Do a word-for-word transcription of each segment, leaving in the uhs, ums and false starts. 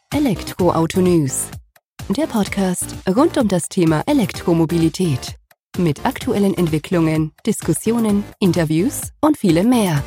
Elektroauto News, der Podcast rund um das Thema Elektromobilität. Mit aktuellen Entwicklungen, Diskussionen, Interviews und vielem mehr.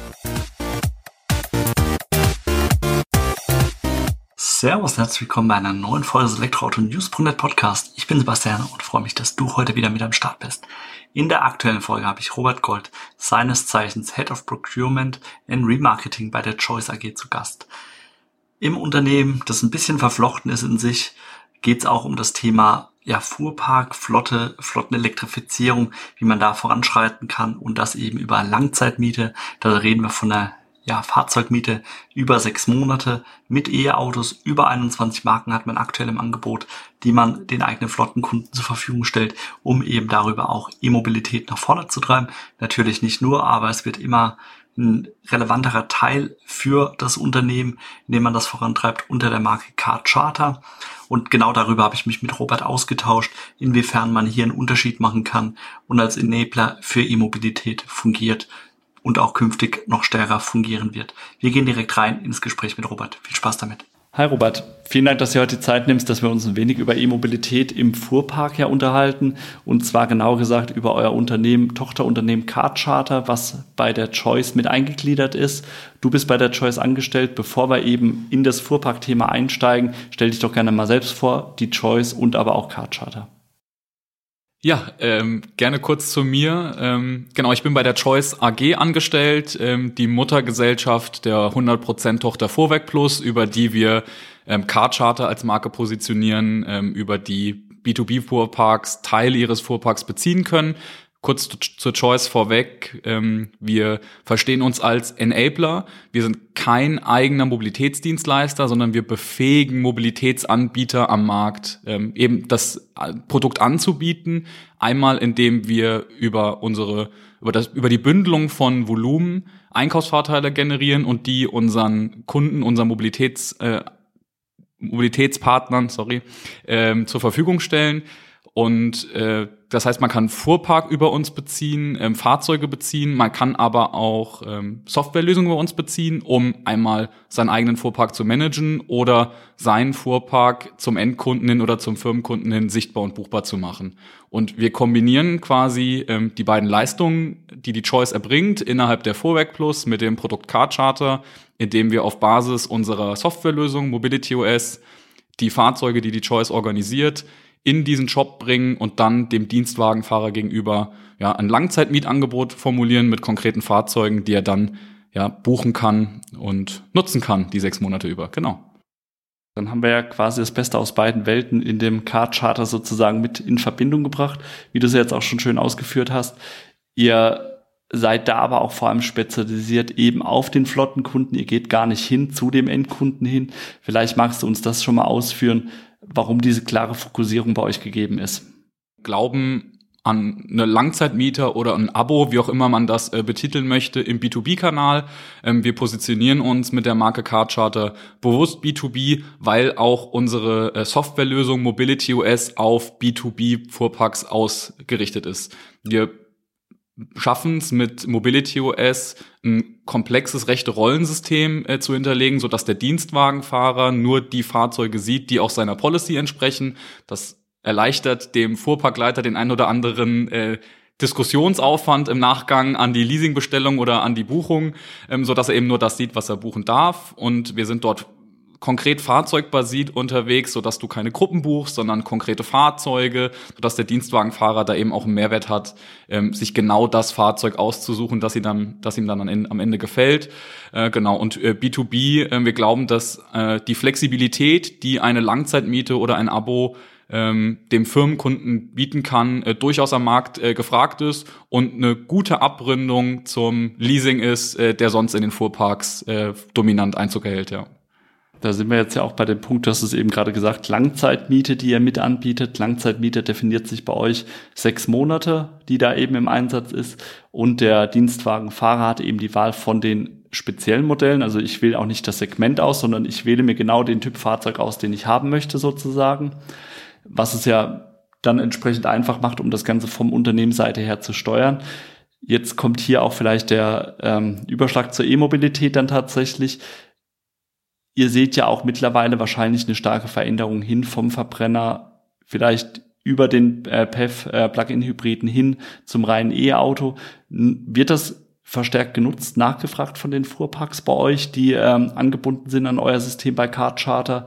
Servus und herzlich willkommen bei einer neuen Folge des Elektroauto News punkt net Podcast. Ich bin Sebastian und freue mich, dass du heute wieder mit am Start bist. In der aktuellen Folge habe ich Robert Gold, seines Zeichens Head of Procurement and Remarketing bei der Choice A G zu Gast. Im Unternehmen, das ein bisschen verflochten ist in sich, geht es auch um das Thema ja, Fuhrpark, Flotte, Flottenelektrifizierung, wie man da voranschreiten kann und das eben über Langzeitmiete. Da reden wir von einer ja, Fahrzeugmiete über sechs Monate mit E-Autos. Über einundzwanzig Marken hat man aktuell im Angebot, die man den eigenen Flottenkunden zur Verfügung stellt, um eben darüber auch E-Mobilität nach vorne zu treiben. Natürlich nicht nur, aber es wird immer ein relevanterer Teil für das Unternehmen, indem man das vorantreibt unter der Marke CarCharter. Und genau darüber habe ich mich mit Robert ausgetauscht, inwiefern man hier einen Unterschied machen kann und als Enabler für E-Mobilität fungiert und auch künftig noch stärker fungieren wird. Wir gehen direkt rein ins Gespräch mit Robert. Viel Spaß damit. Hi Robert, vielen Dank, dass du heute die Zeit nimmst, dass wir uns ein wenig über E-Mobilität im Fuhrpark ja unterhalten. Und zwar genauer gesagt über euer Unternehmen, Tochterunternehmen CarCharter, was bei der Choice mit eingegliedert ist. Du bist bei der Choice angestellt. Bevor wir eben in das Fuhrpark-Thema einsteigen, stell dich doch gerne mal selbst vor, die Choice und aber auch CarCharter. Ja, ähm, gerne kurz zu mir. Ähm, genau, ich bin bei der Choice A G angestellt, ähm, die Muttergesellschaft der hundert Prozent Tochter Fuhrwerk Plus, über die wir ähm, CarCharter als Marke positionieren, ähm, über die B zwei B-Fuhrparks Teile ihres Fuhrparks beziehen können. Kurz zur Choice vorweg, ähm, wir verstehen uns als Enabler. Wir sind kein eigener Mobilitätsdienstleister, sondern wir befähigen Mobilitätsanbieter am Markt, ähm, eben das Produkt anzubieten. Einmal, indem wir über unsere, über das, über die Bündelung von Volumen Einkaufsvorteile generieren und die unseren Kunden, unseren Mobilitäts, äh, Mobilitätspartnern, sorry, ähm, zur Verfügung stellen. Und äh, das heißt, man kann Fuhrpark über uns beziehen, ähm, Fahrzeuge beziehen, man kann aber auch ähm, Softwarelösungen über uns beziehen, um einmal seinen eigenen Fuhrpark zu managen oder seinen Fuhrpark zum Endkunden hin oder zum Firmenkunden hin sichtbar und buchbar zu machen. Und wir kombinieren quasi ähm, die beiden Leistungen, die die Choice erbringt, innerhalb der Fuhrwerk Plus mit dem Produkt CarCharter, indem wir auf Basis unserer Softwarelösung MobilityOS die Fahrzeuge, die die Choice organisiert, in diesen Shop bringen und dann dem Dienstwagenfahrer gegenüber ja ein Langzeitmietangebot formulieren mit konkreten Fahrzeugen, die er dann ja buchen kann und nutzen kann die sechs Monate über. Genau. Dann haben wir ja quasi das Beste aus beiden Welten in dem CarCharter sozusagen mit in Verbindung gebracht, wie du es jetzt auch schon schön ausgeführt hast. Ihr seid da aber auch vor allem spezialisiert eben auf den Flottenkunden. Ihr geht gar nicht hin zu dem Endkunden hin. Vielleicht magst du uns das schon mal ausführen, warum diese klare Fokussierung bei euch gegeben ist. Glauben an eine Langzeitmieter oder ein Abo, wie auch immer man das äh, betiteln möchte, im B zwei B-Kanal. Ähm, wir positionieren uns mit der Marke CarCharter bewusst B zwei B, weil auch unsere äh, Softwarelösung MobilityOS auf B zwei B-Fuhrparks ausgerichtet ist. Wir schaffen es mit MobilityOS ein komplexes Rechte-Rollensystem äh, zu hinterlegen, sodass der Dienstwagenfahrer nur die Fahrzeuge sieht, die auch seiner Policy entsprechen. Das erleichtert dem Fuhrparkleiter den einen oder anderen äh, Diskussionsaufwand im Nachgang an die Leasingbestellung oder an die Buchung, ähm, sodass er eben nur das sieht, was er buchen darf. Und wir sind dort konkret fahrzeugbasiert unterwegs, sodass du keine Gruppen buchst, sondern konkrete Fahrzeuge, sodass der Dienstwagenfahrer da eben auch einen Mehrwert hat, ähm, sich genau das Fahrzeug auszusuchen, das ihm dann, das ihm dann an, am Ende gefällt. Äh, genau. Und äh, B zwei B, äh, wir glauben, dass äh, die Flexibilität, die eine Langzeitmiete oder ein Abo ähm, dem Firmenkunden bieten kann, äh, durchaus am Markt äh, gefragt ist und eine gute Abrundung zum Leasing ist, äh, der sonst in den Fuhrparks äh, dominant Einzug erhält, ja. Da sind wir jetzt ja auch bei dem Punkt, du hast es eben gerade gesagt, Langzeitmiete, die ihr mit anbietet. Langzeitmiete definiert sich bei euch sechs Monate, die da eben im Einsatz ist. Und der Dienstwagenfahrer hat eben die Wahl von den speziellen Modellen. Also ich wähle auch nicht das Segment aus, sondern ich wähle mir genau den Typ Fahrzeug aus, den ich haben möchte sozusagen. Was es ja dann entsprechend einfach macht, um das Ganze vom Unternehmensseite her zu steuern. Jetzt kommt hier auch vielleicht der ähm, Überschlag zur E-Mobilität dann tatsächlich. ihr seht ja auch mittlerweile wahrscheinlich eine starke Veränderung hin vom Verbrenner, vielleicht über den äh, P E F äh, Plug-in-Hybriden hin zum reinen E-Auto. Wird das verstärkt genutzt, nachgefragt von den Fuhrparks bei euch, die ähm, angebunden sind an euer System bei CarCharter?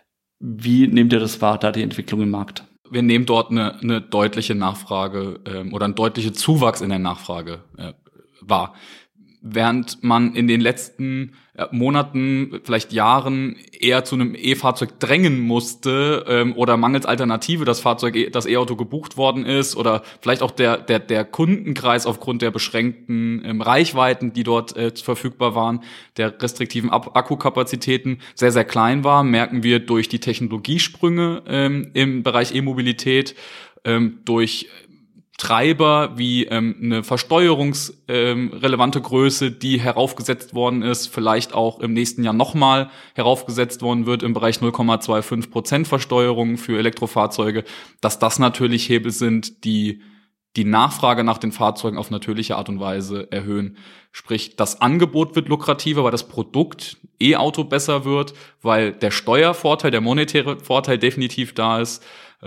Wie nehmt ihr das wahr, da die Entwicklung im Markt? Wir nehmen dort eine, eine deutliche Nachfrage ähm, oder einen deutlichen Zuwachs in der Nachfrage äh, wahr. Während man in den letzten äh, Monaten, vielleicht Jahren eher zu einem E-Fahrzeug drängen musste ähm, oder mangels Alternative das Fahrzeug, das E-Auto gebucht worden ist oder vielleicht auch der der der Kundenkreis aufgrund der beschränkten ähm, Reichweiten, die dort äh, verfügbar waren, der restriktiven Ab- Akkukapazitäten sehr, sehr klein war, merken wir durch die Technologiesprünge ähm, im Bereich E-Mobilität, ähm, durch Treiber wie ähm, eine versteuerungsrelevante ähm, Größe, die heraufgesetzt worden ist, vielleicht auch im nächsten Jahr nochmal heraufgesetzt worden wird im Bereich null Komma fünfundzwanzig Prozent Versteuerung für Elektrofahrzeuge, dass das natürlich Hebel sind, die die Nachfrage nach den Fahrzeugen auf natürliche Art und Weise erhöhen. Sprich, das Angebot wird lukrativer, weil das Produkt E-Auto besser wird, weil der Steuervorteil, der monetäre Vorteil definitiv da ist.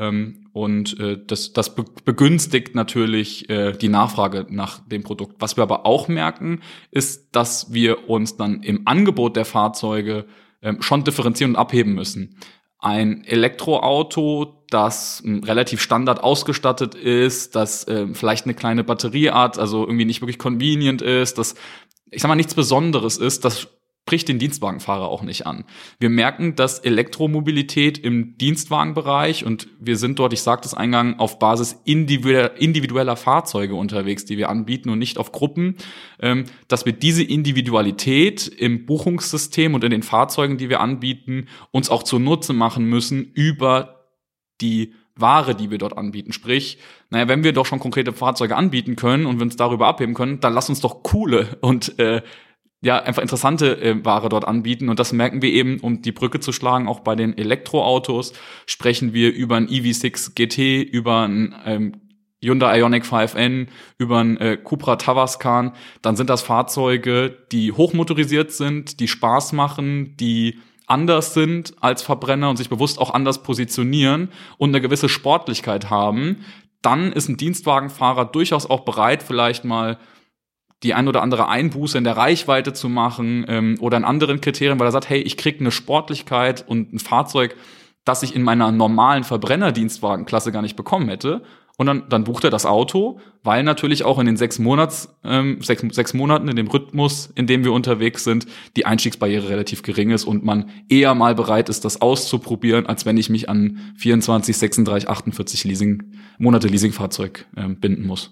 Und äh, das, das begünstigt natürlich äh, die Nachfrage nach dem Produkt. Was wir aber auch merken, ist, dass wir uns dann im Angebot der Fahrzeuge äh, schon differenzieren und abheben müssen. Ein Elektroauto, das äh, relativ standard ausgestattet ist, das äh, vielleicht eine kleine Batterie hat, also irgendwie nicht wirklich convenient ist, das, ich sag mal, nichts Besonderes ist, das spricht den Dienstwagenfahrer auch nicht an. Wir merken, dass Elektromobilität im Dienstwagenbereich, und wir sind dort, ich sagte es eingangs, auf Basis individueller Fahrzeuge unterwegs, die wir anbieten und nicht auf Gruppen, dass wir diese Individualität im Buchungssystem und in den Fahrzeugen, die wir anbieten, uns auch zunutze machen müssen über die Ware, die wir dort anbieten. Sprich, naja, wenn wir doch schon konkrete Fahrzeuge anbieten können und wir uns darüber abheben können, dann lass uns doch coole und äh, ja, einfach interessante äh, Ware dort anbieten. Und das merken wir eben, um die Brücke zu schlagen, auch bei den Elektroautos sprechen wir über ein E V sechs G T, über ein ähm, Hyundai Ioniq fünf N, über ein äh, Cupra Tavascan. Dann sind das Fahrzeuge, die hochmotorisiert sind, die Spaß machen, die anders sind als Verbrenner und sich bewusst auch anders positionieren und eine gewisse Sportlichkeit haben. Dann ist ein Dienstwagenfahrer durchaus auch bereit, vielleicht mal die ein oder andere Einbuße in der Reichweite zu machen ähm, oder in anderen Kriterien, weil er sagt, hey, ich kriege eine Sportlichkeit und ein Fahrzeug, das ich in meiner normalen Verbrenner-Dienstwagenklasse gar nicht bekommen hätte. Und dann, dann bucht er das Auto, weil natürlich auch in den sechs Monats, ähm, sechs, sechs Monaten, in dem Rhythmus, in dem wir unterwegs sind, die Einstiegsbarriere relativ gering ist und man eher mal bereit ist, das auszuprobieren, als wenn ich mich an vierundzwanzig, sechsunddreißig, achtundvierzig Leasing, Monate Leasingfahrzeug ähm, binden muss.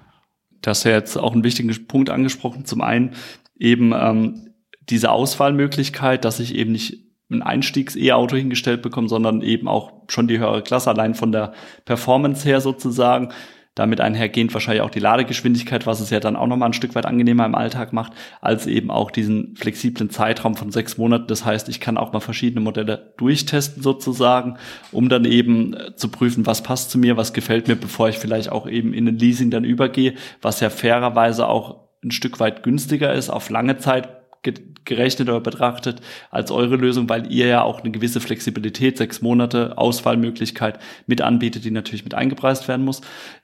Das ist ja jetzt auch einen wichtigen Punkt angesprochen. Zum einen eben ähm, diese Auswahlmöglichkeit, dass ich eben nicht ein Einstiegs-E-Auto hingestellt bekomme, sondern eben auch schon die höhere Klasse, allein von der Performance her sozusagen. Damit einhergehend wahrscheinlich auch die Ladegeschwindigkeit, was es ja dann auch nochmal ein Stück weit angenehmer im Alltag macht, als eben auch diesen flexiblen Zeitraum von sechs Monaten. Das heißt, ich kann auch mal verschiedene Modelle durchtesten sozusagen, um dann eben zu prüfen, was passt zu mir, was gefällt mir, bevor ich vielleicht auch eben in ein Leasing dann übergehe, was ja fairerweise auch ein Stück weit günstiger ist, auf lange Zeit gerechnet oder betrachtet als eure Lösung, weil ihr ja auch eine gewisse Flexibilität, sechs Monate Auswahlmöglichkeit mit anbietet, die natürlich mit eingepreist werden muss.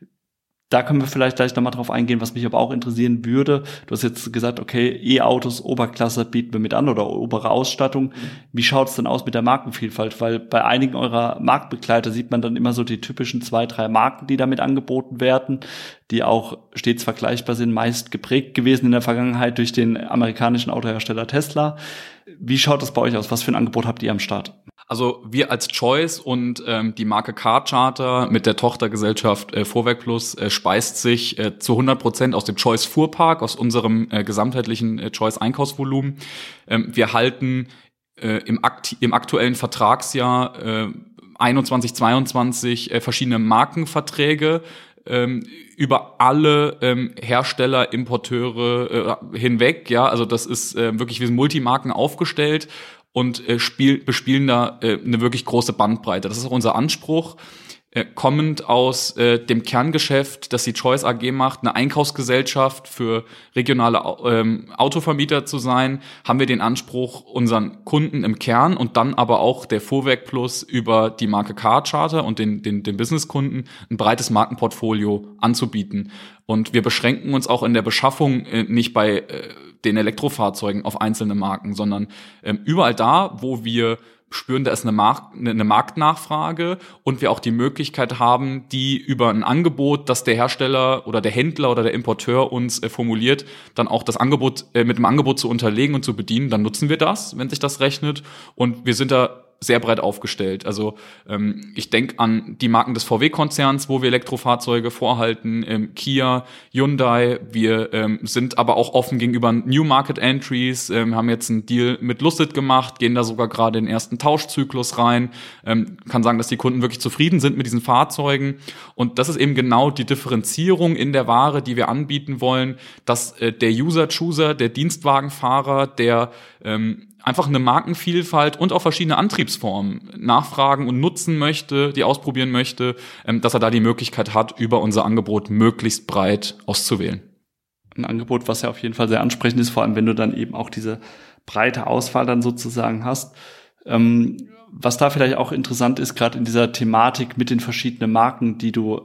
Da können wir vielleicht gleich nochmal drauf eingehen, was mich aber auch interessieren würde. Du hast jetzt gesagt, okay, E-Autos, Oberklasse bieten wir mit an oder obere Ausstattung. Wie schaut es denn aus mit der Markenvielfalt? Weil bei einigen eurer Marktbegleiter sieht man dann immer so die typischen zwei, drei Marken, die damit angeboten werden, die auch stets vergleichbar sind, meist geprägt gewesen in der Vergangenheit durch den amerikanischen Autohersteller Tesla. Wie schaut das bei euch aus? Was für ein Angebot habt ihr am Start? Also wir als Choice und ähm, die Marke CarCharter mit der Tochtergesellschaft äh, Fuhrwerk Plus äh, speist sich äh, zu hundert Prozent aus dem Choice Fuhrpark, aus unserem äh, gesamtheitlichen äh, Choice Einkaufsvolumen. Ähm, wir halten äh, im, Akt- im aktuellen Vertragsjahr äh, einundzwanzig, zweiundzwanzig äh, verschiedene Markenverträge ähm, über alle ähm, Hersteller, Importeure äh, hinweg. Ja, also das ist äh, wirklich, wir sind Multimarken aufgestellt und äh, spiel, bespielen da äh, eine wirklich große Bandbreite. Das ist auch unser Anspruch. äh, kommend aus äh, dem Kerngeschäft, das die Choice A G macht, eine Einkaufsgesellschaft für regionale ähm, Autovermieter zu sein, haben wir den Anspruch, unseren Kunden im Kern und dann aber auch der Fuhrwerk Plus über die Marke Car-Charter und den, den, den Businesskunden ein breites Markenportfolio anzubieten. Und wir beschränken uns auch in der Beschaffung äh, nicht bei äh, den Elektrofahrzeugen auf einzelne Marken, sondern ähm, überall da, wo wir spüren, da ist eine, Markt, eine Marktnachfrage und wir auch die Möglichkeit haben, die über ein Angebot, das der Hersteller oder der Händler oder der Importeur uns äh, formuliert, dann auch das Angebot äh, mit dem Angebot zu unterlegen und zu bedienen, dann nutzen wir das, wenn sich das rechnet. Und wir sind da sehr breit aufgestellt. Also ähm, ich denke an die Marken des V W-Konzerns, wo wir Elektrofahrzeuge vorhalten, ähm, Kia, Hyundai. Wir ähm, sind aber auch offen gegenüber New Market Entries, ähm, haben jetzt einen Deal mit Lucid gemacht, gehen da sogar gerade in den ersten Tauschzyklus rein. Ähm, kann sagen, dass die Kunden wirklich zufrieden sind mit diesen Fahrzeugen. Und das ist eben genau die Differenzierung in der Ware, die wir anbieten wollen, dass äh, der User-Chooser, der Dienstwagenfahrer, der ähm, einfach eine Markenvielfalt und auch verschiedene Antriebsformen nachfragen und nutzen möchte, die ausprobieren möchte, dass er da die Möglichkeit hat, über unser Angebot möglichst breit auszuwählen. Ein Angebot, was ja auf jeden Fall sehr ansprechend ist, vor allem wenn du dann eben auch diese breite Auswahl dann sozusagen hast. Ähm, was da vielleicht auch interessant ist, gerade in dieser Thematik mit den verschiedenen Marken, die du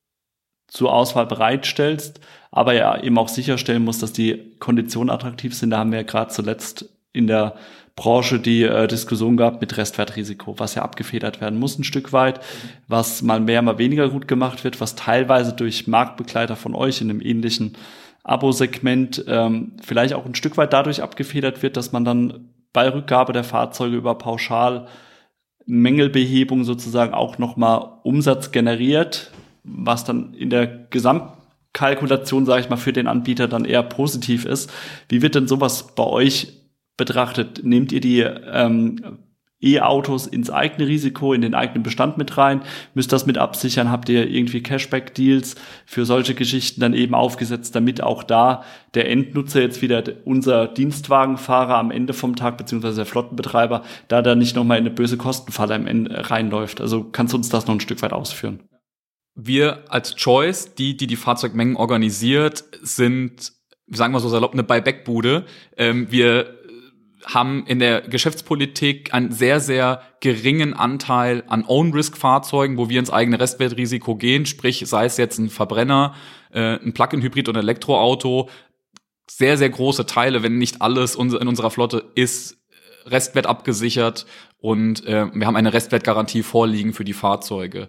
zur Auswahl bereitstellst, aber ja eben auch sicherstellen musst, dass die Konditionen attraktiv sind. Da haben wir ja gerade zuletzt in der Branche die äh, Diskussion gab mit Restwertrisiko, was ja abgefedert werden muss ein Stück weit, was mal mehr, mal weniger gut gemacht wird, was teilweise durch Marktbegleiter von euch in einem ähnlichen Abo-Segment ähm, vielleicht auch ein Stück weit dadurch abgefedert wird, dass man dann bei Rückgabe der Fahrzeuge über Pauschal Mängelbehebung sozusagen auch nochmal Umsatz generiert, was dann in der Gesamtkalkulation, sage ich mal, für den Anbieter dann eher positiv ist. Wie wird denn sowas bei euch betrachtet? Nehmt ihr die ähm, E-Autos ins eigene Risiko, in den eigenen Bestand mit rein? Müsst das mit absichern? Habt ihr irgendwie Cashback-Deals für solche Geschichten dann eben aufgesetzt, damit auch da der Endnutzer jetzt wieder unser Dienstwagenfahrer am Ende vom Tag, beziehungsweise der Flottenbetreiber, da dann nicht nochmal in eine böse Kostenfalle am Ende reinläuft? Also kannst du uns das noch ein Stück weit ausführen? Wir als Choice, die, die die Fahrzeugmengen organisiert, sind, sagen wir so salopp, eine Buyback-Bude. Ähm, wir haben in der Geschäftspolitik einen sehr, sehr geringen Anteil an Own-Risk-Fahrzeugen, wo wir ins eigene Restwertrisiko gehen, sprich, sei es jetzt ein Verbrenner, äh, ein Plug-in-Hybrid oder Elektroauto, sehr, sehr große Teile, wenn nicht alles in unserer Flotte ist Restwert abgesichert und äh, wir haben eine Restwertgarantie vorliegen für die Fahrzeuge.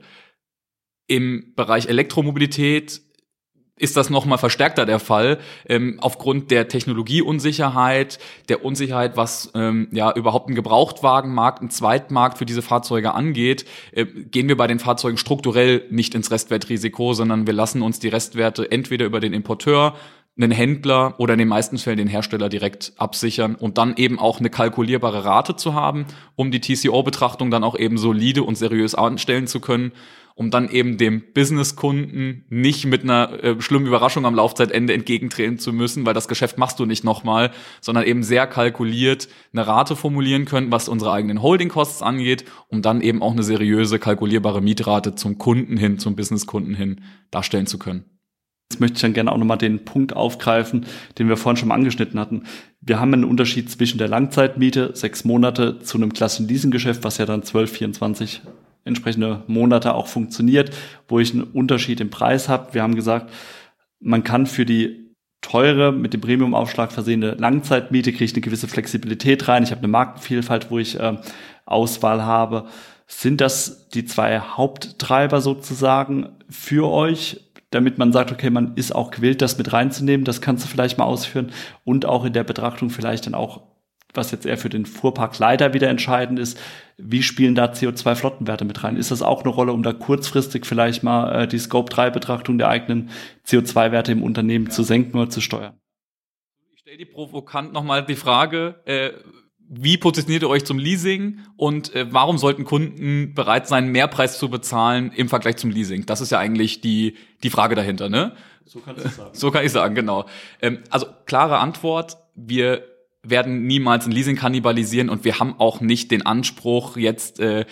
Im Bereich Elektromobilität ist das nochmal verstärkter der Fall, ähm, aufgrund der Technologieunsicherheit, der Unsicherheit, was ähm, ja überhaupt ein Gebrauchtwagenmarkt, ein Zweitmarkt für diese Fahrzeuge angeht, äh, gehen wir bei den Fahrzeugen strukturell nicht ins Restwertrisiko, sondern wir lassen uns die Restwerte entweder über den Importeur, einen Händler oder in den meisten Fällen den Hersteller direkt absichern und dann eben auch eine kalkulierbare Rate zu haben, um die T C O-Betrachtung dann auch eben solide und seriös anstellen zu können, um dann eben dem Businesskunden nicht mit einer äh, schlimmen Überraschung am Laufzeitende entgegentreten zu müssen, weil das Geschäft machst du nicht nochmal, sondern eben sehr kalkuliert eine Rate formulieren können, was unsere eigenen Holding-Costs angeht, um dann eben auch eine seriöse, kalkulierbare Mietrate zum Kunden hin, zum Businesskunden hin darstellen zu können. Jetzt möchte ich dann gerne auch nochmal den Punkt aufgreifen, den wir vorhin schon mal angeschnitten hatten. Wir haben einen Unterschied zwischen der Langzeitmiete, sechs Monate, zu einem klassischen Leasinggeschäft, was ja dann zwölf, vierundzwanzig entsprechende Monate auch funktioniert, wo ich einen Unterschied im Preis habe. Wir haben gesagt, man kann für die teure, mit dem Premium-Aufschlag versehene Langzeitmiete, kriege ich eine gewisse Flexibilität rein. Ich habe eine Markenvielfalt, wo ich äh, Auswahl habe. Sind das die zwei Haupttreiber sozusagen für euch, damit man sagt, okay, man ist auch gewillt, das mit reinzunehmen? Das kannst du vielleicht mal ausführen. Und auch in der Betrachtung vielleicht dann auch, was jetzt eher für den Fuhrparkleiter wieder entscheidend ist, wie spielen da C O zwei Flottenwerte mit rein? Ist das auch eine Rolle, um da kurzfristig vielleicht mal äh, die Scope drei Betrachtung der eigenen C O zwei Werte im Unternehmen ja. zu senken oder zu steuern? Ich stelle die provokant nochmal die Frage, äh, wie positioniert ihr euch zum Leasing und äh, warum sollten Kunden bereit sein, Mehrpreis zu bezahlen im Vergleich zum Leasing? Das ist ja eigentlich die die Frage dahinter, ne? So kannst du sagen. So kann ich sagen, genau. Ähm, also klare Antwort, wir werden niemals ein Leasing kannibalisieren und wir haben auch nicht den Anspruch, jetzt äh,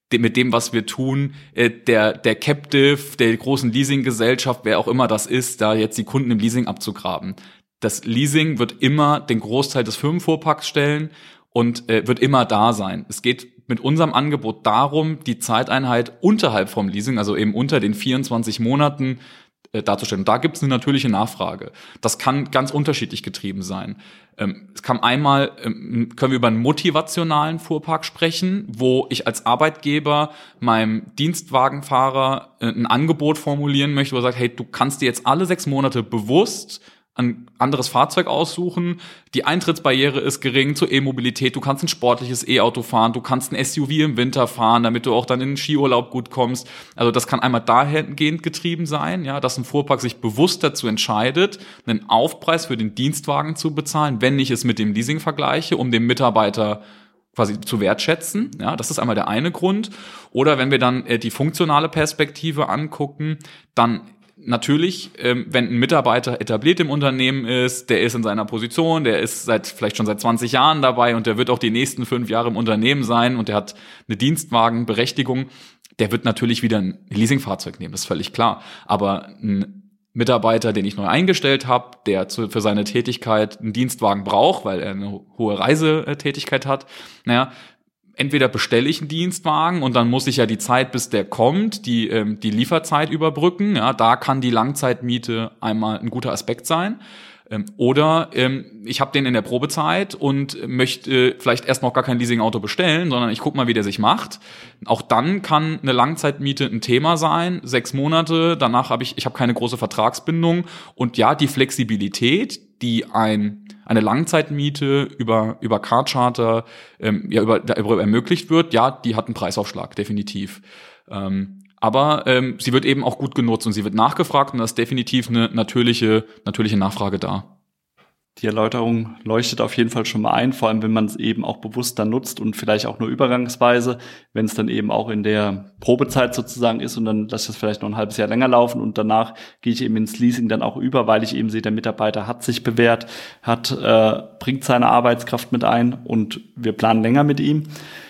mit dem, was wir tun, äh, der der Captive, der großen Leasinggesellschaft, wer auch immer das ist, da jetzt die Kunden im Leasing abzugraben. Das Leasing wird immer den Großteil des Firmenfuhrparks stellen und äh, wird immer da sein. Es geht mit unserem Angebot darum, die Zeiteinheit unterhalb vom Leasing, also eben unter den vierundzwanzig Monaten, äh, darzustellen. Und da gibt es eine natürliche Nachfrage. Das kann ganz unterschiedlich getrieben sein. Ähm, es kann einmal, ähm, können wir über einen motivationalen Fuhrpark sprechen, wo ich als Arbeitgeber meinem Dienstwagenfahrer äh, ein Angebot formulieren möchte, wo er sagt, hey, du kannst dir jetzt alle sechs Monate bewusst ein anderes Fahrzeug aussuchen. Die Eintrittsbarriere ist gering zur E-Mobilität. Du kannst ein sportliches E-Auto fahren. Du kannst ein S U V im Winter fahren, damit du auch dann in den Skiurlaub gut kommst. Also das kann einmal dahingehend getrieben sein, ja, dass ein Fuhrpark sich bewusst dazu entscheidet, einen Aufpreis für den Dienstwagen zu bezahlen, wenn ich es mit dem Leasing vergleiche, um den Mitarbeiter quasi zu wertschätzen. Ja, das ist einmal der eine Grund. Oder wenn wir dann äh, die funktionale Perspektive angucken, dann natürlich, ähm, wenn ein Mitarbeiter etabliert im Unternehmen ist, der ist in seiner Position, der ist seit vielleicht schon seit zwanzig Jahren dabei und der wird auch die nächsten fünf Jahre im Unternehmen sein und der hat eine Dienstwagenberechtigung, der wird natürlich wieder ein Leasingfahrzeug nehmen, das ist völlig klar. Aber ein Mitarbeiter, den ich neu eingestellt habe, der zu, für seine Tätigkeit einen Dienstwagen braucht, weil er eine hohe Reisetätigkeit hat, naja, entweder bestelle ich einen Dienstwagen und dann muss ich ja die Zeit, bis der kommt, die ähm, die Lieferzeit überbrücken. Ja, da kann die Langzeitmiete einmal ein guter Aspekt sein. Ähm, oder ähm, ich habe den in der Probezeit und möchte äh, vielleicht erst noch gar kein Leasingauto bestellen, sondern ich gucke mal, wie der sich macht. Auch dann kann eine Langzeitmiete ein Thema sein. Sechs Monate, danach habe ich ich habe keine große Vertragsbindung. Und ja, die Flexibilität, die ein eine Langzeitmiete über über Carcharter ähm, ja über, über ermöglicht wird, ja, die hat einen Preisaufschlag, definitiv. Ähm, aber ähm, sie wird eben auch gut genutzt und sie wird nachgefragt und da ist definitiv eine natürliche natürliche Nachfrage da. Die Erläuterung leuchtet auf jeden Fall schon mal ein, vor allem wenn man es eben auch bewusst dann nutzt und vielleicht auch nur übergangsweise, wenn es dann eben auch in der Probezeit sozusagen ist und dann lasse ich das vielleicht noch ein halbes Jahr länger laufen und danach gehe ich eben ins Leasing dann auch über, weil ich eben sehe, der Mitarbeiter hat sich bewährt, hat äh, bringt seine Arbeitskraft mit ein und wir planen länger mit ihm.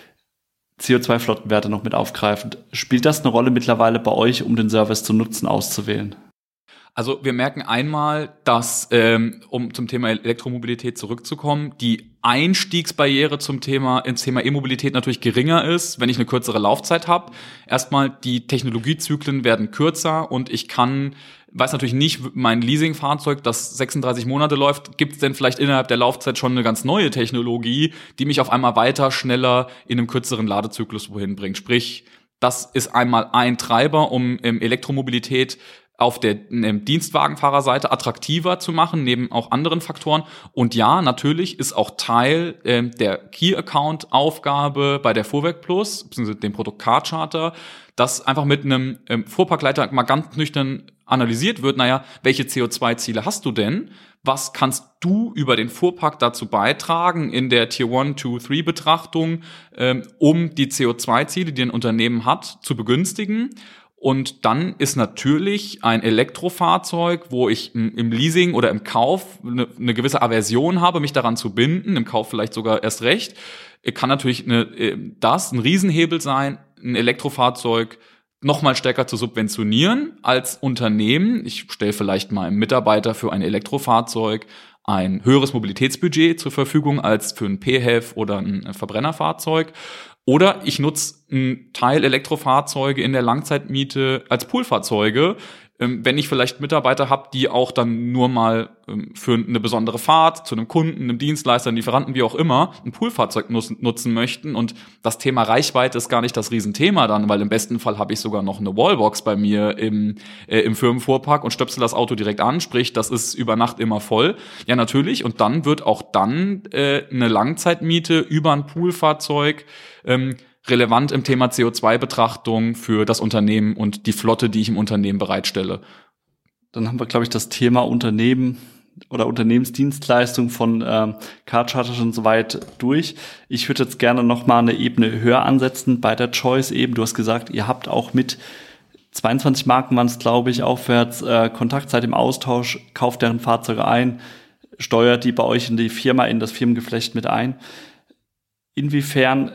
C O zwei Flottenwerte noch mit aufgreifend. Spielt das eine Rolle mittlerweile bei euch, um den Service zu nutzen, auszuwählen? Also wir merken einmal, dass, ähm, um zum Thema Elektromobilität zurückzukommen, die Einstiegsbarriere zum Thema ins Thema E-Mobilität natürlich geringer ist, wenn ich eine kürzere Laufzeit habe. Erstmal, die Technologiezyklen werden kürzer und ich kann, weiß natürlich nicht, mein Leasingfahrzeug, das sechsunddreißig Monate läuft, gibt es denn vielleicht innerhalb der Laufzeit schon eine ganz neue Technologie, die mich auf einmal weiter, schneller in einem kürzeren Ladezyklus wohin bringt. Sprich, das ist einmal ein Treiber, um ähm, Elektromobilität auf der ähm, Dienstwagenfahrerseite attraktiver zu machen, neben auch anderen Faktoren. Und ja, natürlich ist auch Teil ähm, der Key-Account-Aufgabe bei der Fuhrwerk Plus, beziehungsweise dem Produkt Carcharter, dass einfach mit einem ähm, Fuhrparkleiter mal ganz nüchtern analysiert wird, naja, welche C O zwei Ziele hast du denn? Was kannst du über den Fuhrpark dazu beitragen in der Tier eins, zwei, drei Betrachtung, ähm, um die C O zwei Ziele, die ein Unternehmen hat, zu begünstigen? Und dann ist natürlich ein Elektrofahrzeug, wo ich im Leasing oder im Kauf eine, eine gewisse Aversion habe, mich daran zu binden, im Kauf vielleicht sogar erst recht, kann natürlich eine, das ein Riesenhebel sein, ein Elektrofahrzeug noch mal stärker zu subventionieren als Unternehmen. Ich stelle vielleicht mal einem Mitarbeiter für ein Elektrofahrzeug ein höheres Mobilitätsbudget zur Verfügung als für ein P H E V oder ein Verbrennerfahrzeug. Oder ich nutze einen Teil Elektrofahrzeuge in der Langzeitmiete als Poolfahrzeuge, ähm, wenn ich vielleicht Mitarbeiter habe, die auch dann nur mal ähm, für eine besondere Fahrt zu einem Kunden, einem Dienstleister, einem Lieferanten, wie auch immer, ein Poolfahrzeug nutzen, nutzen möchten. Und das Thema Reichweite ist gar nicht das Riesenthema dann, weil im besten Fall habe ich sogar noch eine Wallbox bei mir im, äh, im Firmenfuhrpark und stöpsel das Auto direkt an, sprich, das ist über Nacht immer voll. Ja, natürlich. Und dann wird auch dann äh, eine Langzeitmiete über ein Poolfahrzeug ähm, relevant im Thema C O zwei Betrachtung für das Unternehmen und die Flotte, die ich im Unternehmen bereitstelle. Dann haben wir, glaube ich, das Thema Unternehmen oder Unternehmensdienstleistung von ähm, Carcharter schon soweit durch. Ich würde jetzt gerne noch mal eine Ebene höher ansetzen bei der Choice eben. Du hast gesagt, ihr habt auch mit zweiundzwanzig Marken waren es, glaube ich, aufwärts äh, Kontakt seit dem Austausch, kauft deren Fahrzeuge ein, steuert die bei euch in die Firma, in das Firmengeflecht mit ein. Inwiefern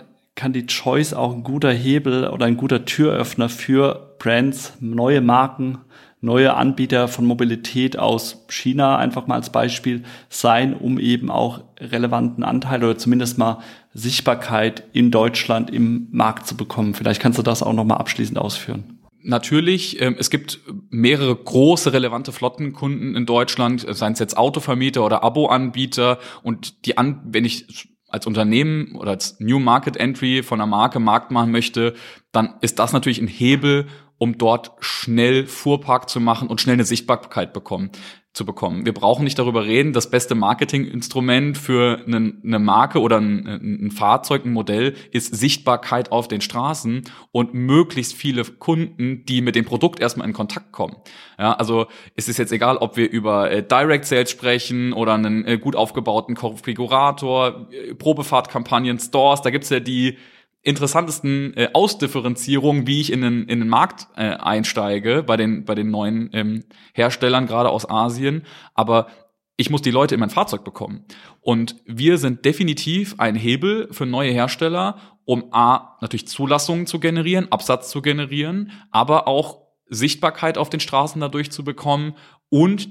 kann die Choice auch ein guter Hebel oder ein guter Türöffner für Brands, neue Marken, neue Anbieter von Mobilität aus China einfach mal als Beispiel sein, um eben auch relevanten Anteil oder zumindest mal Sichtbarkeit in Deutschland im Markt zu bekommen. Vielleicht kannst du das auch noch mal abschließend ausführen. Natürlich, ähm, es gibt mehrere große relevante Flottenkunden in Deutschland, seien es jetzt Autovermieter oder Abo-Anbieter, und die an, wenn ich als Unternehmen oder als New Market Entry von einer Marke Markt machen möchte, dann ist das natürlich ein Hebel, um dort schnell Fuhrpark zu machen und schnell eine Sichtbarkeit bekommen, zu bekommen. Wir brauchen nicht darüber reden, das beste Marketinginstrument für eine, eine Marke oder ein, ein Fahrzeug, ein Modell ist Sichtbarkeit auf den Straßen und möglichst viele Kunden, die mit dem Produkt erstmal in Kontakt kommen. Ja, also es ist jetzt egal, ob wir über äh, Direct Sales sprechen oder einen äh, gut aufgebauten Konfigurator, äh, Probefahrtkampagnen, Stores, da gibt's ja die interessantesten äh, Ausdifferenzierungen, wie ich in den in den Markt äh, einsteige bei den bei den neuen ähm, Herstellern, gerade aus Asien. Aber ich muss die Leute in mein Fahrzeug bekommen. Und wir sind definitiv ein Hebel für neue Hersteller, um A, natürlich Zulassungen zu generieren, Absatz zu generieren, aber auch Sichtbarkeit auf den Straßen dadurch zu bekommen und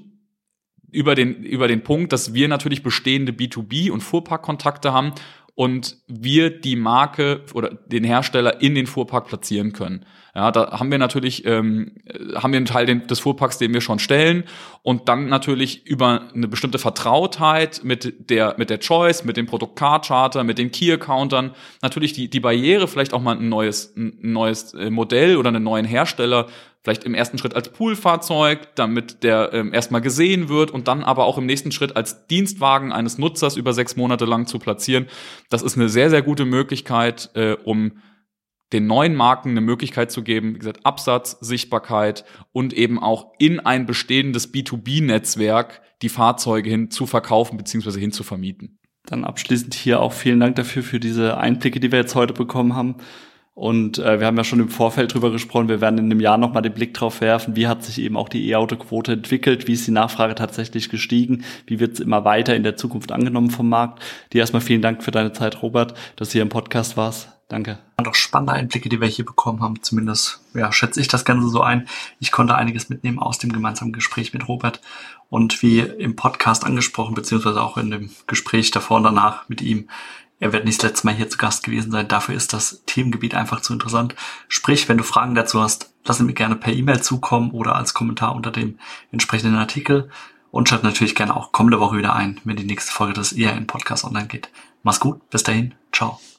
über den über den Punkt, dass wir natürlich bestehende B zwei B und Fuhrparkkontakte haben und wir die Marke oder den Hersteller in den Fuhrpark platzieren können. Ja, da haben wir natürlich ähm, haben wir einen Teil des Fuhrparks, den wir schon stellen, und dann natürlich über eine bestimmte Vertrautheit mit der mit der Choice, mit dem Produkt Car Charter, mit den Key Accountern natürlich die die Barriere, vielleicht auch mal ein neues ein neues Modell oder einen neuen Hersteller, vielleicht im ersten Schritt als Poolfahrzeug, damit der ähm, erstmal gesehen wird und dann aber auch im nächsten Schritt als Dienstwagen eines Nutzers über sechs Monate lang zu platzieren. Das ist eine sehr, sehr gute Möglichkeit, äh, um den neuen Marken eine Möglichkeit zu geben, wie gesagt, Absatz, Sichtbarkeit und eben auch in ein bestehendes B zwei B-Netzwerk die Fahrzeuge hin zu verkaufen bzw. hin zu vermieten. Dann abschließend hier auch vielen Dank dafür, für diese Einblicke, die wir jetzt heute bekommen haben. Und äh, wir haben ja schon im Vorfeld drüber gesprochen, wir werden in einem Jahr nochmal den Blick drauf werfen, wie hat sich eben auch die E-Auto-Quote entwickelt, wie ist die Nachfrage tatsächlich gestiegen, wie wird es immer weiter in der Zukunft angenommen vom Markt. Dir erstmal vielen Dank für deine Zeit, Robert, dass du hier im Podcast warst. Danke. Und auch spannende Einblicke, die wir hier bekommen haben. Zumindest, ja, schätze ich das Ganze so ein. Ich konnte einiges mitnehmen aus dem gemeinsamen Gespräch mit Robert. Und wie im Podcast angesprochen, beziehungsweise auch in dem Gespräch davor und danach mit ihm, er wird nicht das letzte Mal hier zu Gast gewesen sein. Dafür ist das Themengebiet einfach zu interessant. Sprich, wenn du Fragen dazu hast, lass mir gerne per E-Mail zukommen oder als Kommentar unter dem entsprechenden Artikel. Und schalt natürlich gerne auch kommende Woche wieder ein, wenn die nächste Folge des E R N Podcasts online geht. Mach's gut, bis dahin, ciao.